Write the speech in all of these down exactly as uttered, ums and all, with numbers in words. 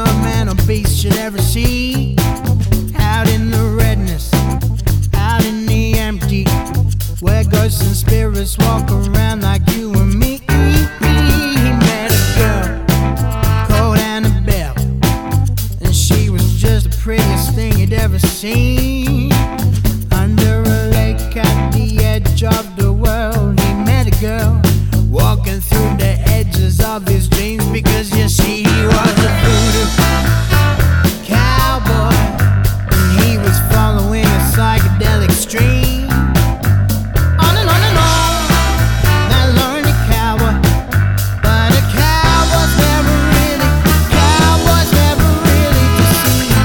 man or beast should ever see. Out in the redness, out in the empty, where ghosts and spirits walk around like you and me. He met a girl called Annabelle, and she was just the prettiest thing he'd ever seen. Under a lake at the edge of the world, he met a girl walking through the edges of his dreams, because you see he was a voodoo cowboy, and he was following a psychedelic stream. On and on and on, that lonely cowboy, but a cowboy's never really, cowboys never really deceived,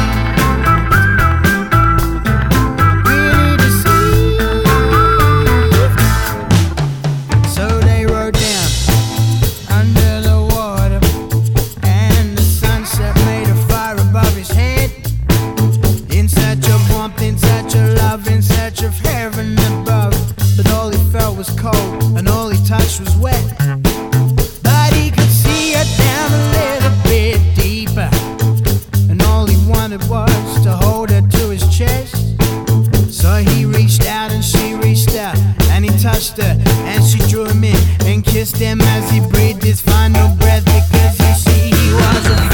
really deceived. So they rode down under the water, and the sunset made a fire above his head. In search of warmth, in search of love, in search of heaven above. But all he felt was cold, and all he touched was wet. But he could see her down a little bit deeper, and all he wanted was to hold her to his chest. So he reached out and she reached out, and he touched her and she drew him in and kissed him as he breathed his final breath, because you see he was a